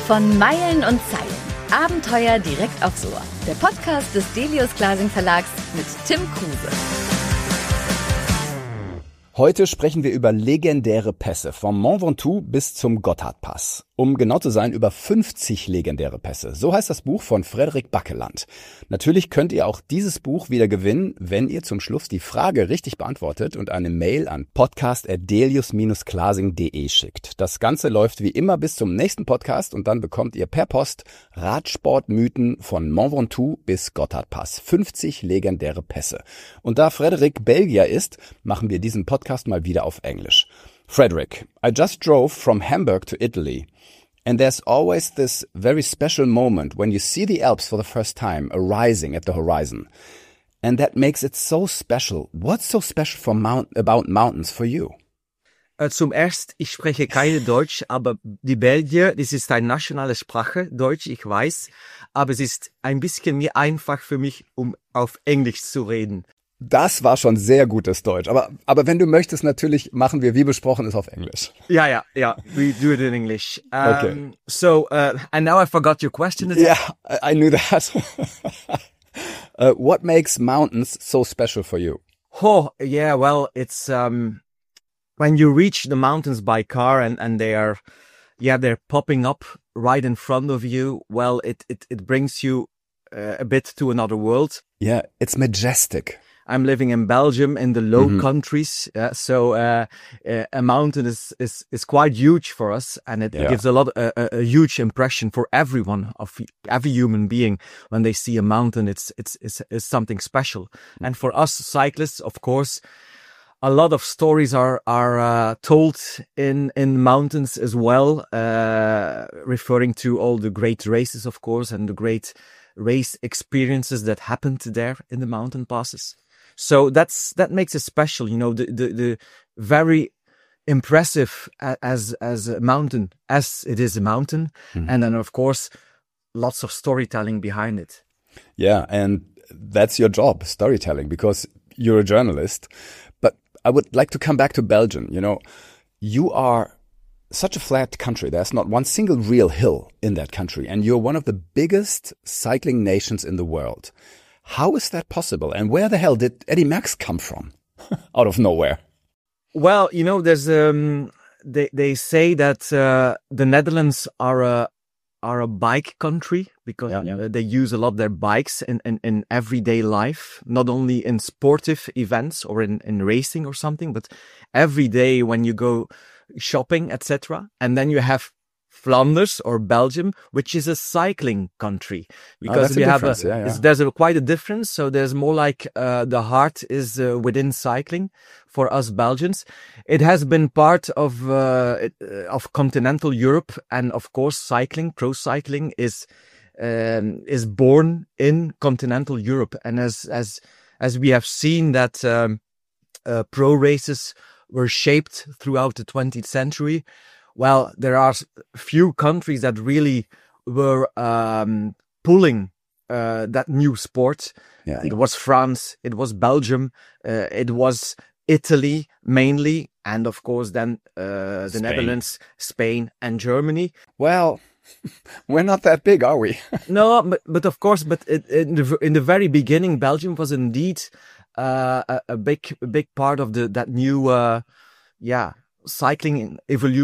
Von Meilen und Zeilen. Abenteuer direkt aufs Ohr. Der Podcast des Delius Glasing Verlags mit Tim Kruse. Heute sprechen wir über legendäre Pässe, vom Mont Ventoux bis zum Gotthardpass. Um genau zu sein, über 50 legendäre Pässe. So heißt das Buch von Frederik Backeland. Natürlich könnt ihr auch dieses Buch wieder gewinnen, wenn ihr zum Schluss die Frage richtig beantwortet und eine Mail an podcast@delius-glasing.de schickt. Das Ganze läuft wie immer bis zum nächsten Podcast und dann bekommt ihr per Post Radsportmythen von Mont Ventoux bis Gotthardpass. 50 legendäre Pässe. Und da Frederik Belgier ist, machen wir diesen Podcast mal wieder auf Englisch. Frederick, I just drove from Hamburg to Italy, and there's always this very special moment when you see the Alps for the first time arising at the horizon. And that makes it so special. What's so special about mountains for you? Zum Erst, ich spreche keine Deutsch, aber die Belgier, das ist eine nationale Sprache, Deutsch, ich weiß, aber es ist ein bisschen mehr einfach für mich, um auf Englisch zu reden. Das war schon sehr gutes Deutsch. Aber wenn du möchtest, natürlich machen wir, wie besprochen, es auf Englisch. Yeah, we do it in English. Okay. So, and now I forgot your question. Yeah, I knew that. What makes mountains so special for you? Oh, yeah, well, it's, when you reach the mountains by car and they're popping up right in front of you, well, it brings you a bit to another world. Yeah, it's majestic. I'm living in Belgium in the Low Countries, so a mountain is quite huge for us, and it gives a huge impression for everyone, of every human being. When they see a mountain, it's something special. And for us cyclists, of course, a lot of stories are told in mountains as well, referring to all the great races, of course, and the great race experiences that happened there in the mountain passes. So that makes it special, you know, the very impressive as a mountain, as it is a mountain. And then, of course, lots of storytelling behind it. Yeah, and that's your job, storytelling, because you're a journalist. But I would like to come back to Belgium. You know, you are such a flat country. There's not one single real hill in that country. And you're one of the biggest cycling nations in the world. How is that possible? And where the hell did Eddy Merckx come from? Out of nowhere. Well, you know, there's they say that the Netherlands are a bike country because they use a lot their bikes in everyday life, not only in sportive events or in racing or something, but every day when you go shopping, etc. And then you have Flanders or Belgium, which is a cycling country, because we have there's quite a difference. So there's more like the heart is within cycling for us Belgians. It has been part of continental Europe, and of course, cycling, pro cycling is born in continental Europe. And as we have seen that pro races were shaped throughout the 20th century. Well, there are few countries that really were pulling that new sport. Yeah. It was France, it was Belgium, it was Italy mainly, and of course then the Netherlands, Spain, and Germany. Well, we're not that big, are we? No, but of course, in the very beginning, Belgium was indeed a big part of that new cycling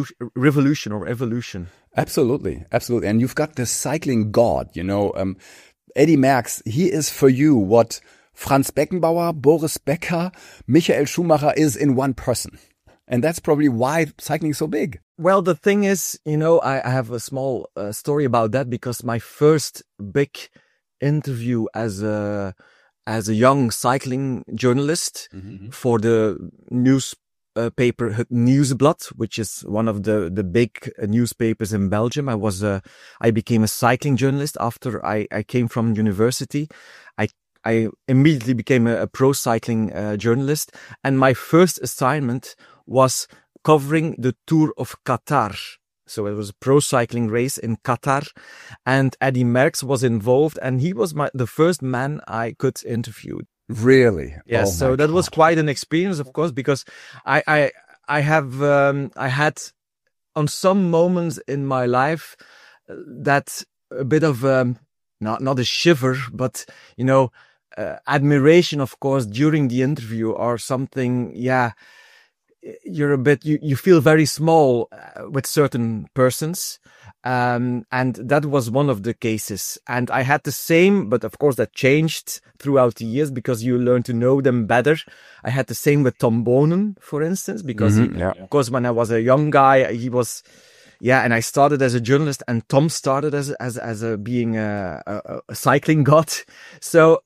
revolution. Absolutely. And you've got the cycling god, you know, Eddy Merckx. He is for you what Franz Beckenbauer, Boris Becker, Michael Schumacher is in one person. And that's probably why cycling is so big. Well, the thing is, you know, I have a small story about that, because my first big interview as a young cycling journalist for the paper Het Nieuwsblad, which is one of the big newspapers in Belgium. I became a cycling journalist after I came from university. I immediately became a pro cycling journalist, and my first assignment was covering the Tour of Qatar. So it was a pro cycling race in Qatar, and Eddy Merckx was involved, and he was the first man I could interview. Really? Yes. So that was quite an experience, of course, because I had on some moments in my life that a bit of not a shiver, but admiration, of course, during the interview or something. Yeah, you're a bit, you feel very small with certain persons. And that was one of the cases. And I had the same, but of course that changed throughout the years because you learn to know them better. I had the same with Tom Bonen, for instance, because of course, when I was a young guy, he was, and I started as a journalist, and Tom started as being a cycling god. So,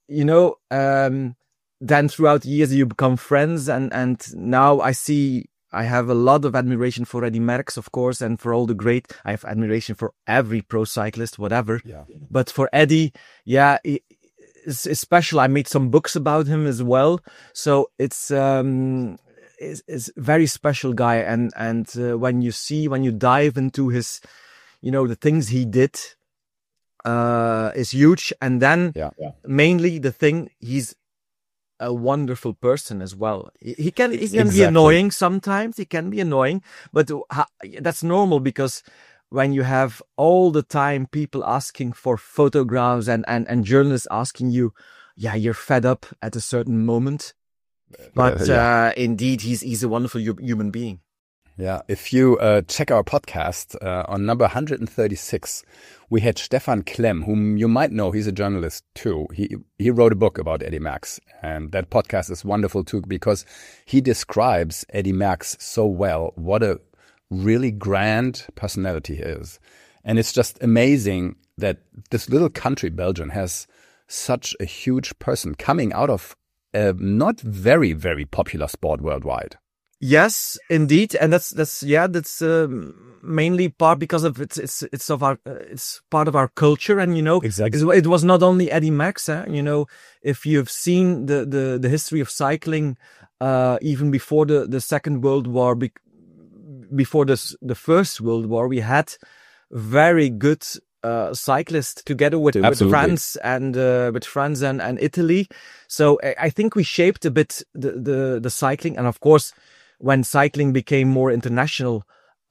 then throughout the years you become friends, and now I have a lot of admiration for Eddy Merckx, of course, and for all the great. I have admiration for every pro cyclist, whatever. Yeah. But for Eddy, it's special. I made some books about him as well, so it's very special guy. And when you dive into his, the things he did, is huge. And then mainly the thing, he's a wonderful person as well. He can be annoying sometimes. He can be annoying, but that's normal because when you have all the time people asking for photographs and journalists asking you, you're fed up at a certain moment. But indeed, he's a wonderful human being. Yeah, if you check our podcast on number 136, we had Stefan Klemm, whom you might know. He's a journalist too. He wrote a book about Eddy Merckx, and that podcast is wonderful too because he describes Eddy Merckx so well. What a really grand personality he is, and it's just amazing that this little country, Belgium, has such a huge person coming out of a not very, very popular sport worldwide. Yes, indeed, and that's mainly part because of it's part of our culture, and exactly. It was not only Eddy Merckx. If you've seen the history of cycling, even before the Second World War, before the First World War, we had very good cyclists together with France and Italy. So I think we shaped a bit the cycling, and of course, when cycling became more international,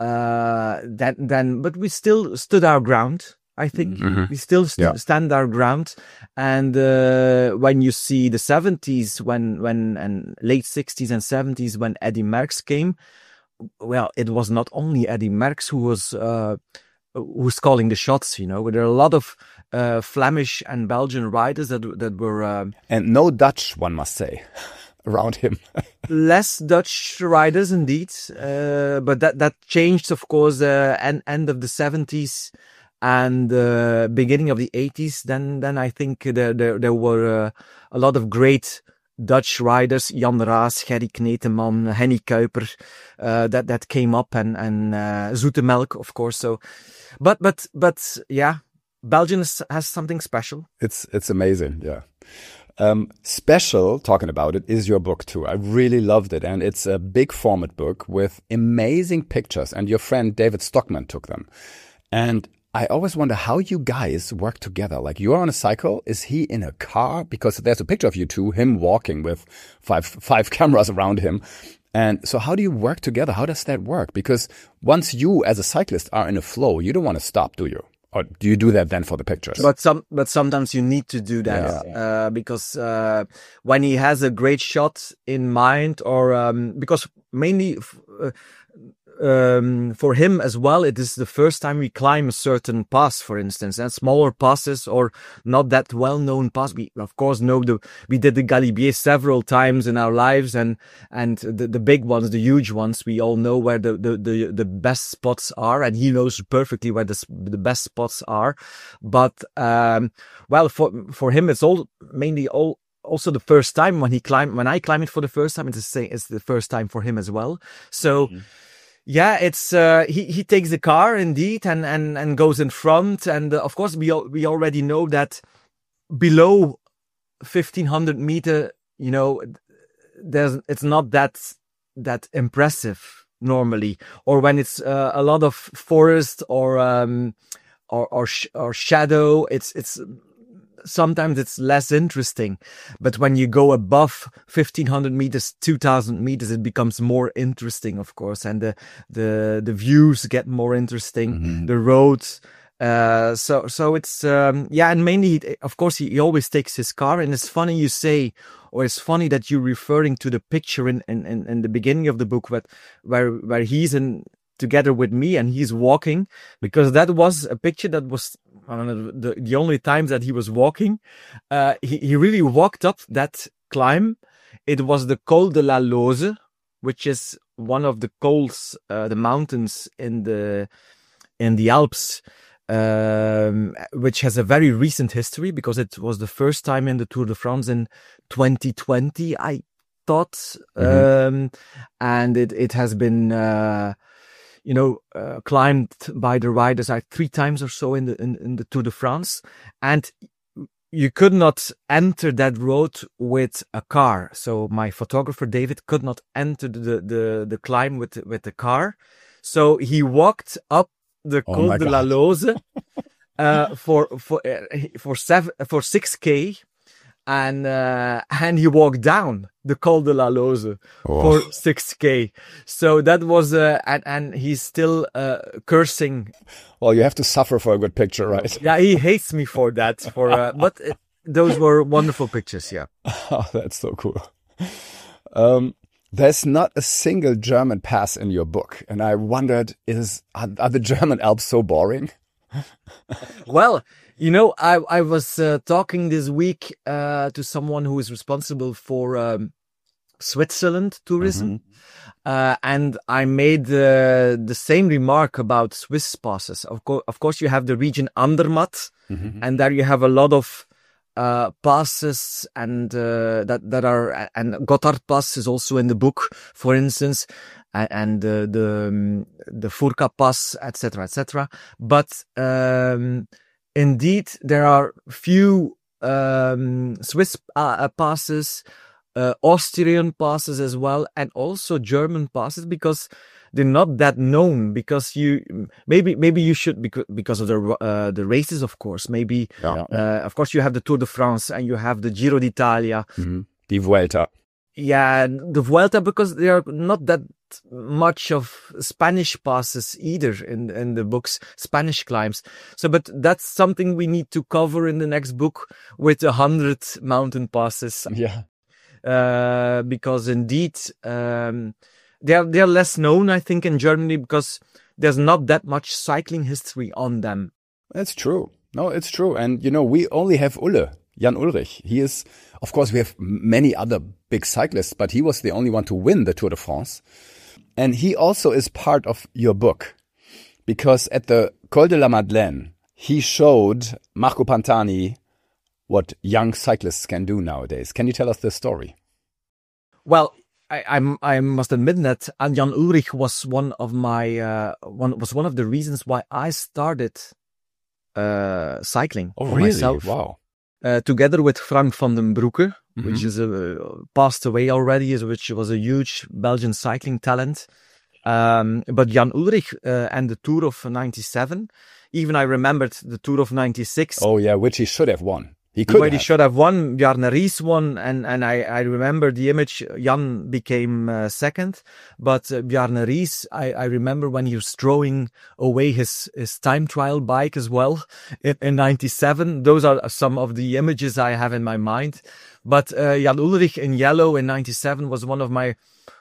but we still stood our ground. I think we still stand our ground. And when you see the 70s, and late 60s and 70s, when Eddy Merckx came, well, it was not only Eddy Merckx who's calling the shots. There are a lot of Flemish and Belgian riders that were and no Dutch, one must say, around him. Less Dutch riders indeed, but that changed, of course, end of the 70s and beginning of the 80s. Then I think there were a lot of great Dutch riders, Jan Raas, Gerry Kneteman, Henny Kuiper, that came up, and Zoetemelk, of course. So, but Belgium has something special. It's amazing, yeah. Special, talking about it, is your book too. I really loved it, and it's a big format book with amazing pictures, and your friend David Stockman took them. And I always wonder how you guys work together. Like, you're on a cycle, is he in a car? Because there's a picture of you two, him walking with five cameras around him. And so how do you work together? How does that work? Because once you as a cyclist are in a flow, you don't want to stop, do you? Or do you do that then for the pictures? But sometimes you need to do that because when he has a great shot in mind, or because mainly for him as well, it is the first time we climb a certain pass, for instance, and smaller passes or not that well-known pass. We of course know we did the Galibier several times in our lives, and the big ones, the huge ones, we all know where the best spots are, and he knows perfectly where the best spots are. But for him, it's also the first time when I climb it for the first time, it's the first time for him as well. So. Mm-hmm. Yeah, it's he takes the car indeed and goes in front, and of course we already know that below 1500 meter, it's not that impressive normally, or when it's a lot of forest or shadow, it's sometimes it's less interesting. But when you go above 1500 meters, 2000 meters, it becomes more interesting, of course. And the views get more interesting. Mm-hmm. The roads, So it's, and mainly, of course, he always takes his car. And it's funny you say, or it's funny that you're referring to the picture in the beginning of the book, where he's together with me and he's walking, because that was a picture that was, I don't know, the only times that he was walking. He really walked up that climb. It was the Col de la Loze, which is one of the cols, the mountains in the Alps, which has a very recent history, because it was the first time in the Tour de France in 2020, I thought. Mm-hmm. And it has been, climbed by the riders 3 times or so in the Tour de France. And you could not enter that road with a car. So my photographer, David, could not enter the climb with the car. So he walked up the Col de la Loze for 6K, and he walked down the Col de la Loze for 6K. So that was and he's still cursing. Well, you have to suffer for a good picture, right? Yeah, he hates me for that. But those were wonderful pictures. Yeah. Oh, that's so cool. There's not a single German pass in your book. And I wondered, are the German Alps so boring? Well, I was talking this week to someone who is responsible for Switzerland tourism. Mm-hmm. And I made the same remark about Swiss passes. Of course, you have the region Andermatt, mm-hmm. and there you have a lot of passes and that are, and Gotthard Pass is also in the book, for instance, and the Furka Pass, etc. But indeed, there are few Swiss passes, Austrian passes as well, and also German passes, because they're not that known. Because maybe you should, because of the races, of course. Maybe of course you have the Tour de France and you have the Giro d'Italia, mm-hmm. The Vuelta. Yeah, the Vuelta, because there are not that much of Spanish passes either in the books, Spanish climbs. So, but that's something we need to cover in the next book with 100 mountain passes. Yeah. Because indeed, they're less known, I think, in Germany, because there's not that much cycling history on them. That's true. No, it's true. And, we only have Jan Ullrich. He is, of course, we have many other big cyclists, but he was the only one to win the Tour de France. And he also is part of your book, because at the Col de la Madeleine, he showed Marco Pantani what young cyclists can do nowadays. Can you tell us the story? Well, I must admit that Jan Ullrich was one of the reasons why I started cycling. Oh, really? Myself. Wow. Together with Frank van den Broeke, mm-hmm. which is passed away already, which was a huge Belgian cycling talent. But Jan Ullrich and the Tour of 97, even I remembered the Tour of 96. Oh yeah, which he should have won. He should have won. Bjarne Riis won, and I remember the image. Jan became second, but Bjarne Riis, I remember when he was throwing away his time trial bike as well in 97. Those are some of the images I have in my mind. But Jan Ullrich in yellow in 97 was one of my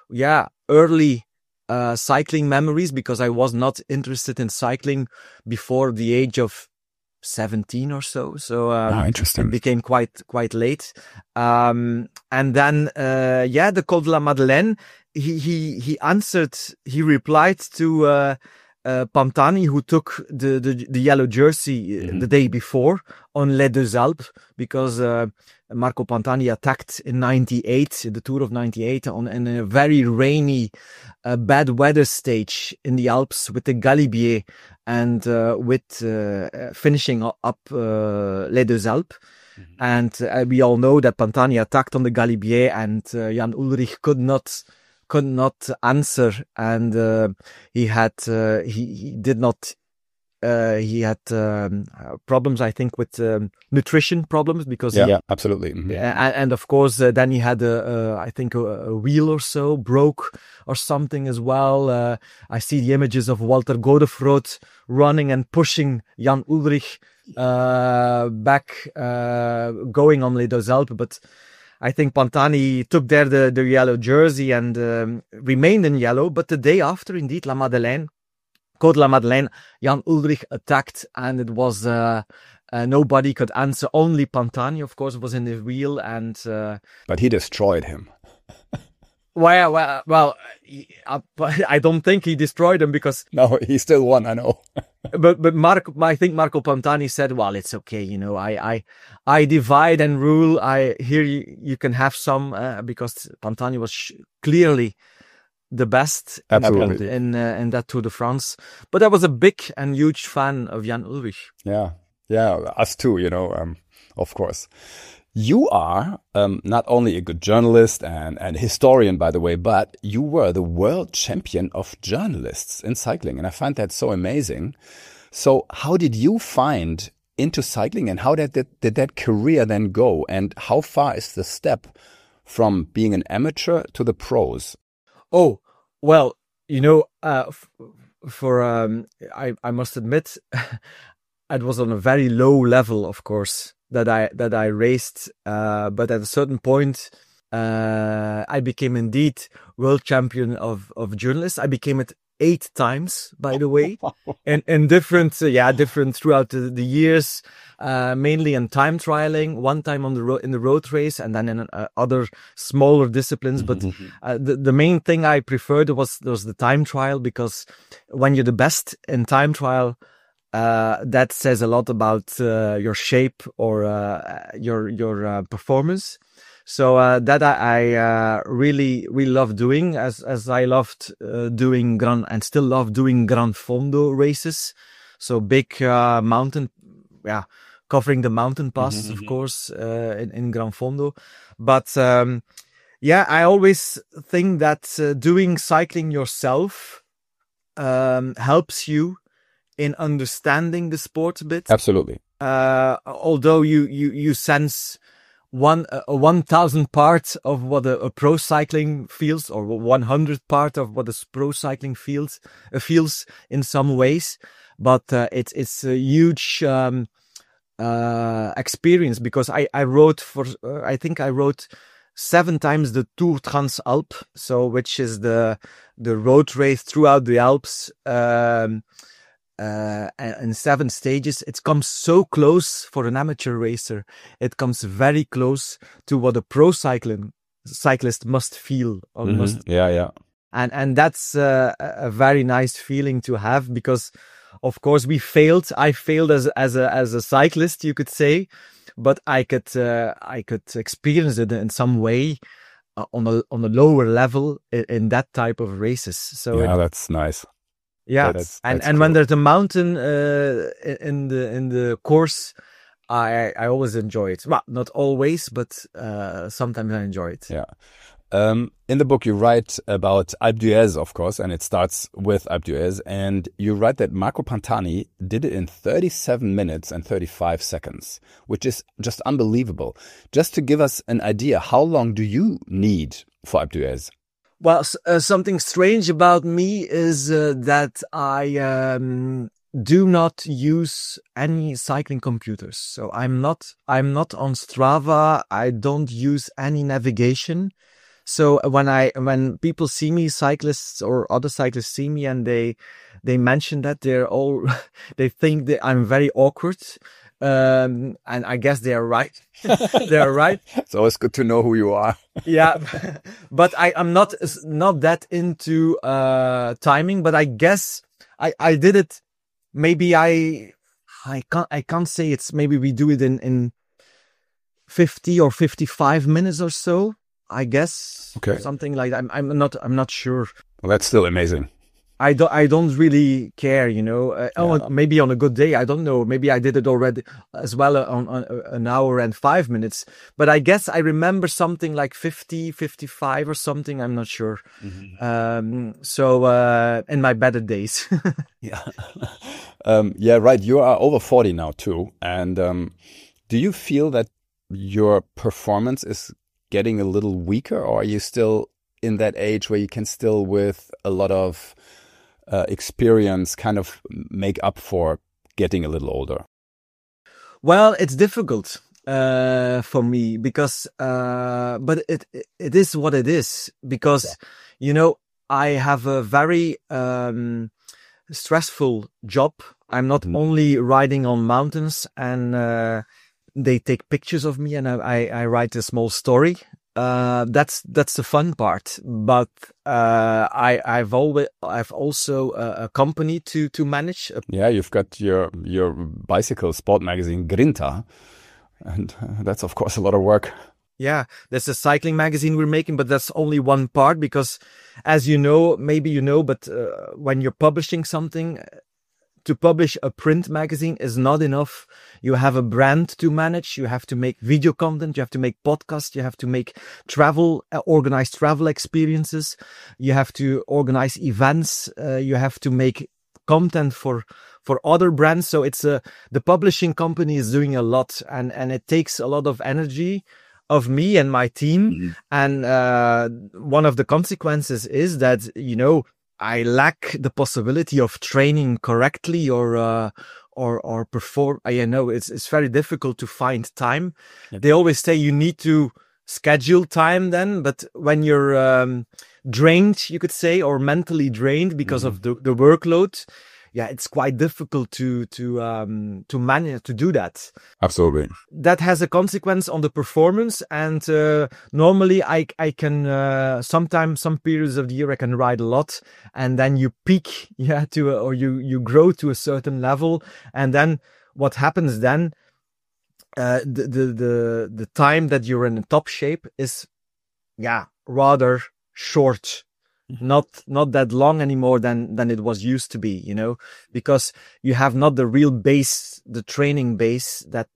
early cycling memories, because I was not interested in cycling before the age of 17 or so. So interesting. It became quite late. And then the Col de la Madeleine, he replied to Pantani, who took the yellow jersey mm-hmm. the day before on Les Deux Alpes, because Marco Pantani attacked in 98, the Tour of 98, in a very rainy, bad weather stage in the Alps with the Galibier, and with finishing up Les Deux Alpes. Mm-hmm. And we all know that Pantani attacked on the Galibier, and Jan Ullrich could not answer, and he did not he had problems, I think, with nutrition problems because yeah, absolutely. Mm-hmm. And of course, then he had I think a wheel or so broke or something as well. I see the images of Walter Godefroot running and pushing Jan Ullrich back, going on Les Deux Alpes, but I think Pantani took there the yellow jersey and remained in yellow. But the day after, indeed, La Madeleine, Côte La Madeleine, Jan Ullrich attacked, and it was nobody could answer. Only Pantani, of course, was in the wheel, and but he destroyed him. Well, I don't think he destroyed him because no, he still won. I know. but I think Marco Pantani said, "Well, it's okay, you know. I divide and rule. Here you can have some because Pantani was clearly the best in that Tour de France." But I was a big and huge fan of Jan Ullrich. Yeah, us too. You know, of course. You are not only a good journalist and historian, by the way, but you were the world champion of journalists in cycling. And I find that so amazing. So how did you find into cycling and how did that career then go? And how far is the step from being an amateur to the pros? Oh, well, you know, I must admit, it was on a very low level, of course, that I raced, but at a certain point, I became indeed world champion of journalists. I became it 8 times, by the way, and different throughout the years, mainly in time trialing, one time on in the road race, and then in other smaller disciplines. But the main thing I preferred was the time trial, because when you're the best in time trial, that says a lot about your shape or your performance. So that I really love doing, as I loved doing and still love doing Gran Fondo races. So big mountain, covering the mountain passes, of course, in Gran Fondo. But I always think that doing cycling yourself helps you in understanding the sport a bit. Absolutely. Although you sense 1,000 part of what a pro cycling feels, or 100 part of what a pro cycling feels in some ways, but it's a huge experience, because I rode I think I rode 7 times the Tour Transalpes, so which is the road race throughout the Alps. In 7 stages. It comes so close for an amateur racer. It comes very close to what a pro cyclist must feel. Yeah. And that's a very nice feeling to have, because of course I failed as a cyclist, you could say, but I could experience it in some way on a lower level in that type of races. So that's nice. Yeah, that's and cool. When there's a mountain in the course, I always enjoy it. Well, not always, but sometimes I enjoy it. Yeah. In the book, you write about Alpe d'Huez, of course, and it starts with Alpe d'Huez. And you write that Marco Pantani did it in 37 minutes and 35 seconds, which is just unbelievable. Just to give us an idea, how long do you need for Alpe d'Huez? Well, something strange about me is that I do not use any cycling computers. So I'm not on Strava. I don't use any navigation. So when people see me, cyclists or other cyclists see me, and they mention that, they think that I'm very awkward. And I guess they are right. They are right. It's always good to know who you are. Yeah, but I'm not that into timing. But I guess I did it. Maybe I can't say it's. Maybe we do it in 50 or 55 minutes or so. I guess. Okay. Something like that. I'm not sure. Well, that's still amazing. I don't really care, you know. Maybe on a good day, I don't know. Maybe I did it already as well on an hour and 5 minutes. But I guess I remember something like 50, 55 or something. I'm not sure. Mm-hmm. So in my better days. Yeah. Yeah, right. You are over 40 now too. And do you feel that your performance is getting a little weaker, or are you still in that age where you can still, with a lot of experience, kind of make up for getting a little older? Well, it's difficult for me because, but it is what it is because, you know, I have a very stressful job. I'm not only riding on mountains and they take pictures of me and I write a small story. That's the fun part. But I've also a company to manage. Yeah, you've got your bicycle sport magazine Grinta, and that's of course a lot of work. Yeah, there's a cycling magazine we're making, but that's only one part because, as you know, maybe you know, but when you're publishing something, to publish a print magazine is not enough. You have a brand to manage. You have to make video content. You have to make podcasts. You have to make organize travel experiences. You have to organize events. You have to make content for other brands. So it's the publishing company is doing a lot, and it takes a lot of energy of me and my team. And one of the consequences is that, you know, I lack the possibility of training correctly or perform. You know, it's very difficult to find time. Yep. They always say you need to schedule time then, but when you're drained, you could say, or mentally drained because of the workload, yeah, it's quite difficult to manage to do that. Absolutely. That has a consequence on the performance, and normally I can sometimes some periods of the year I can ride a lot, and then you peak, or you grow to a certain level, and then what happens then? The time that you're in top shape is, rather short. Not that long anymore than it was used to be, you know, because you have not the real base, the training base that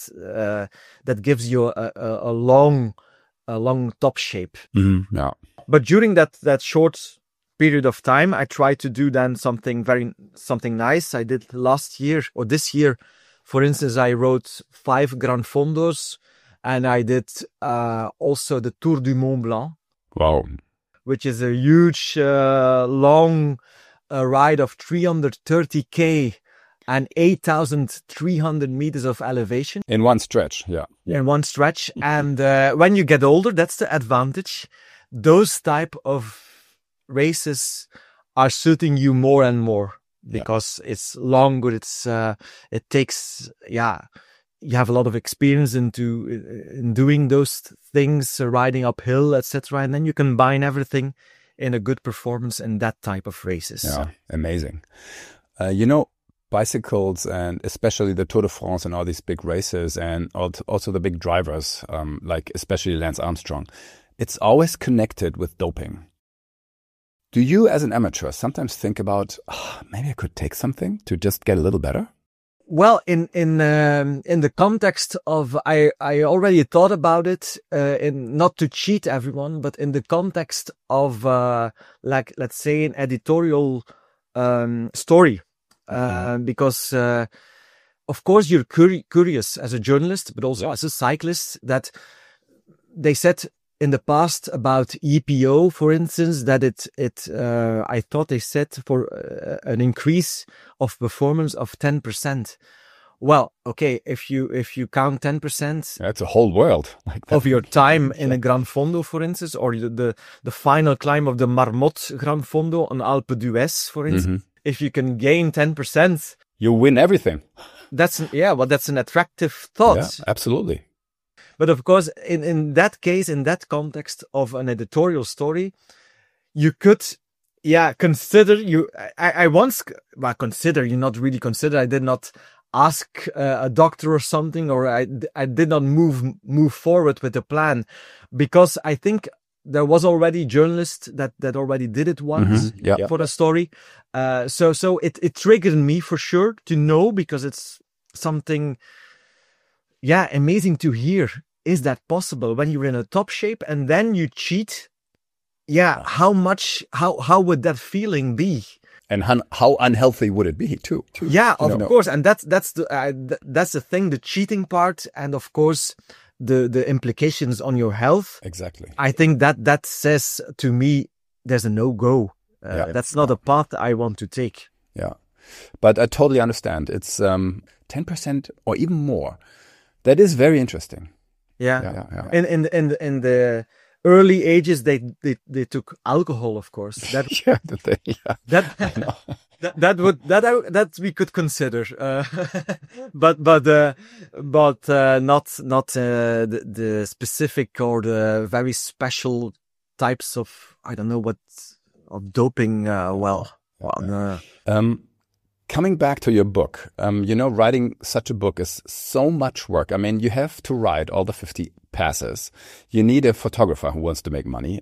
gives you a long top shape. Mm-hmm. Yeah. But during that short period of time, I try to do then something nice. I did last year or this year, for instance, I rode 5 Gran Fondos, and I did also the Tour du Mont Blanc. Wow. Which is a huge, long ride of 330K and 8,300 meters of elevation. In one stretch, yeah. In one stretch. And when you get older, that's the advantage. Those type of races are suiting you more and more because it's longer. It takes, you have a lot of experience in doing those things, riding uphill, etc. And then you combine everything in a good performance in that type of races. Yeah, amazing. You know, bicycles, and especially the Tour de France and all these big races, and also the big drivers, like especially Lance Armstrong, it's always connected with doping. Do you, as an amateur, sometimes think about, maybe I could take something to just get a little better? Well, in the context of, I already thought about it, in not to cheat everyone, but in the context of, like, let's say an editorial, story, because, of course you're curious as a journalist, but also as a cyclist, that they said in the past about EPO, for instance, that I thought they said for an increase of performance of 10%. Well, okay, if you count 10%, that's a whole world like that. Of your time in a Gran Fondo, for instance, or the final climb of the Marmotte Gran Fondo on Alpe d'Huez, for instance, if you can gain 10%, you win everything. That's an attractive thought. Yeah, absolutely. But of course, in that case, in that context of an editorial story, you could, consider I once, consider, you not really consider, I did not ask a doctor or something, or I did not move forward with the plan, because I think there was already journalists that already did it once for a story. So it triggered me for sure to know, because it's something, amazing to hear. Is that possible when you're in a top shape and then you cheat? How would that feeling be? And how unhealthy would it be too? Yeah, of course. And that's the thing, the cheating part. And of course, the implications on your health. Exactly. I think that says to me, there's a no-go. That's not a path I want to take. Yeah. But I totally understand. It's 10% or even more. That is very interesting. Yeah. In the early ages, they took alcohol, of course. That that we could consider, but not the specific or the very special types of, I don't know what, of doping. Coming back to your book, writing such a book is so much work. I mean, you have to write all the 50 passes. You need a photographer who wants to make money.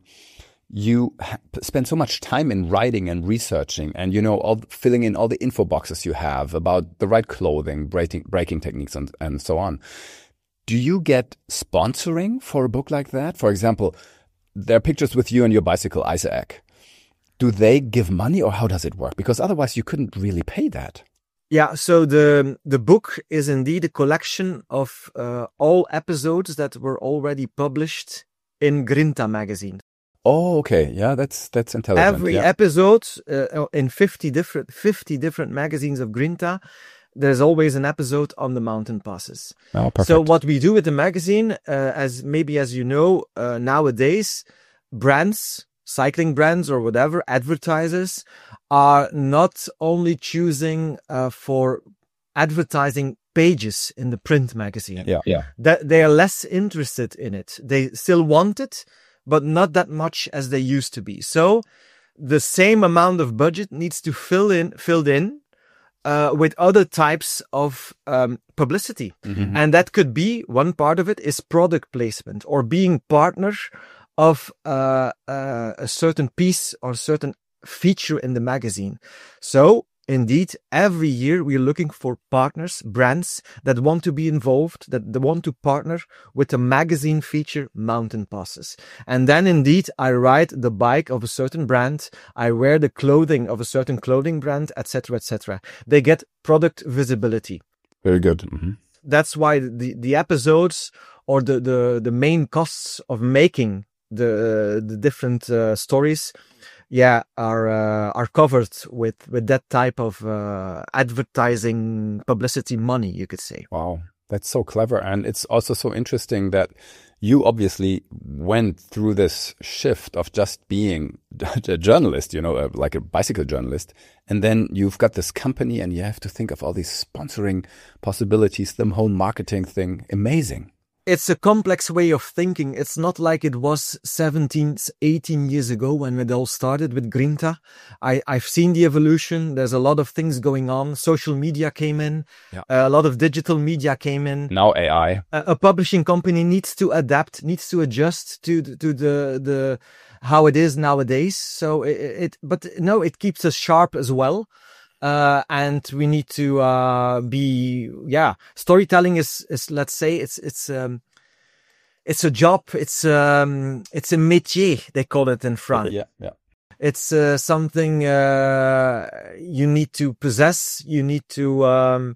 You spend so much time in writing and researching and, filling in all the info boxes you have about the right clothing, breaking techniques and so on. Do you get sponsoring for a book like that? For example, there are pictures with you and your bicycle, Isaac. Do they give money or how does it work? Because otherwise you couldn't really pay that. Yeah, so the book is indeed a collection of all episodes that were already published in Grinta magazine. Oh, okay. Yeah, that's intelligent. Every episode in 50 different magazines of Grinta, there's always an episode on the mountain passes. Oh, perfect. So what we do with the magazine, as you know, nowadays, brands, cycling brands or whatever, advertisers are not only choosing for advertising pages in the print magazine. That they are less interested in it. They still want it, but not that much as they used to be. So the same amount of budget needs to filled in with other types of publicity. Mm-hmm. And that could be, one part of it is product placement or being partner of a certain piece or certain feature in the magazine. So indeed, every year we're looking for partners, brands that want to be involved, that they want to partner with a magazine feature, mountain passes. And then indeed, I ride the bike of a certain brand, I wear the clothing of a certain clothing brand, etc., etc. They get product visibility. Very good. Mm-hmm. That's why the episodes or the main costs of making the different stories are covered with that type of advertising publicity money, you could say. Wow, that's so clever. And it's also so interesting that you obviously went through this shift of just being a journalist, like a bicycle journalist. And then you've got this company and you have to think of all these sponsoring possibilities, the whole marketing thing. Amazing. It's a complex way of thinking. It's not like it was 17, 18 years ago when it all started with Grinta. I've seen the evolution. There's a lot of things going on. Social media came in. Yeah. A lot of digital media came in. Now AI. A publishing company needs to adapt, needs to adjust to the how it is nowadays. So it keeps us sharp as well. And we need to storytelling is let's say it's a job, it's a métier, they call it in France. Yeah. It's something you need to possess, you need to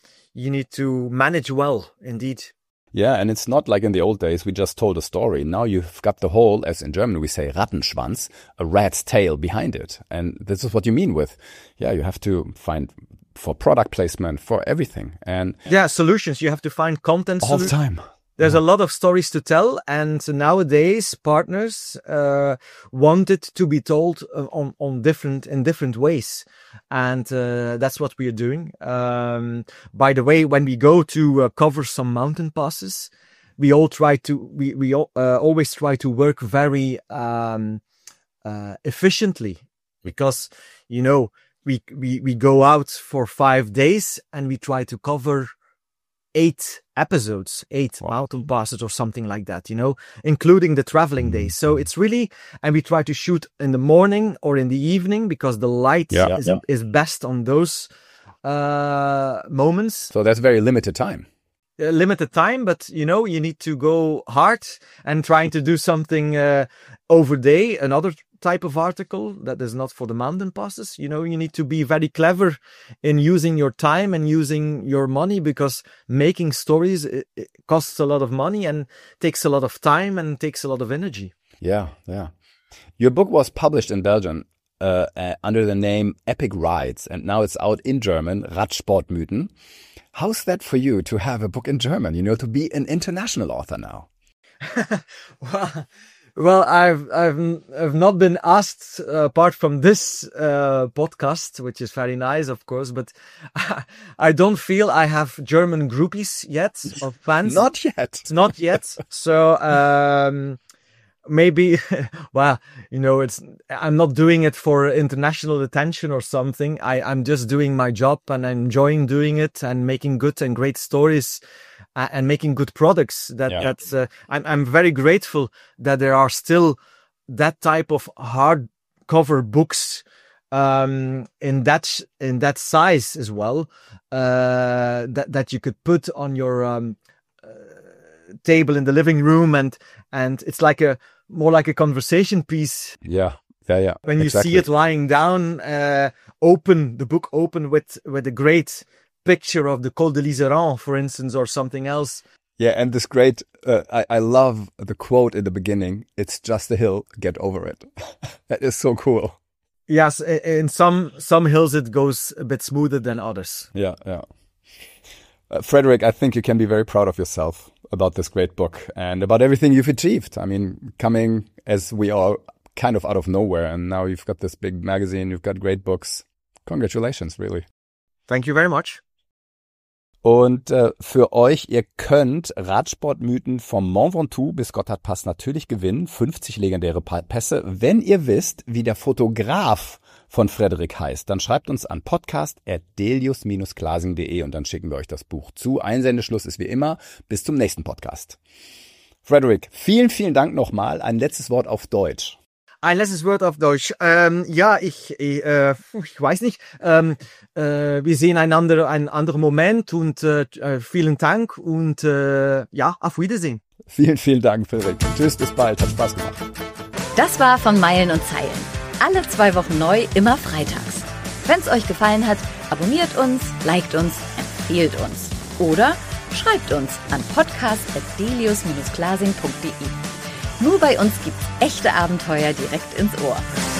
manage well, indeed. Yeah, and it's not like in the old days, we just told a story. Now you've got the whole, as in German we say, Rattenschwanz, a rat's tail behind it. And this is what you mean with, you have to find for product placement, for everything. And solutions. You have to find content all the time. There's a lot of stories to tell, and nowadays partners want it to be told in different ways, and that's what we are doing. By the way, when we go to cover some mountain passes, we always try to work very efficiently, because we go out for 5 days and we try to cover 8 episodes, 8 mountain passes or something like that, including the traveling days. So it's really, and we try to shoot in the morning or in the evening because the light is best on those moments. So that's very limited time. limited time, but you need to go hard and trying to do something over day. Another type of article that is not for the mountain passes. You need to be very clever in using your time and using your money, because making stories it costs a lot of money and takes a lot of time and takes a lot of energy. Yeah. Your book was published in Belgium under the name Epic Rides, and now it's out in German, Radsportmythen. How's that for you to have a book in German, to be an international author now? Well, I've not been asked apart from this podcast, which is very nice, of course, but I don't feel I have German groupies yet, of fans. Not yet. So, maybe, well, I'm not doing it for international attention or something. I'm just doing my job and enjoying doing it and making good and great stories and making good products. I'm very grateful that there are still that type of hardcover books in that size as well, that you could put on your table in the living room, and it's more like a conversation piece. Yeah. When you see it lying down, the book open with a great picture of the Col de l'Iseran, for instance, or something else. Yeah, and this great, I love the quote in the beginning, "It's just a hill, get over it." That is so cool. Yes, in some hills it goes a bit smoother than others. Yeah. Frederick, I think you can be very proud of yourself about this great book and about everything you've achieved. I mean, coming as we are kind of out of nowhere, and now you've got this big magazine, you've got great books. Congratulations, really. Thank you very much. Und für euch, ihr könnt Radsportmythen vom Mont Ventoux bis Gotthardpass natürlich gewinnen. 50 legendäre Pässe. Wenn ihr wisst, wie der Fotograf von Frederick heißt, dann schreibt uns an podcast@delius-glasing.de und dann schicken wir euch das Buch zu. Einsendeschluss ist wie immer. Bis zum nächsten Podcast. Frederick, vielen, vielen Dank nochmal. Ein letztes Wort auf Deutsch. Ein letztes Wort auf Deutsch. Ja, ich weiß nicht. Wir sehen einander einen anderen Moment und vielen Dank und ja, auf Wiedersehen. Vielen, vielen Dank, Frederick. Tschüss, bis bald. Hat Spaß gemacht. Das war von Meilen und Zeilen. Alle 2 Wochen neu, immer freitags. Wenn's euch gefallen hat, abonniert uns, liked uns, empfehlt uns. Oder schreibt uns an podcast@delius-glasing.de. Nur bei uns gibt's echte Abenteuer direkt ins Ohr.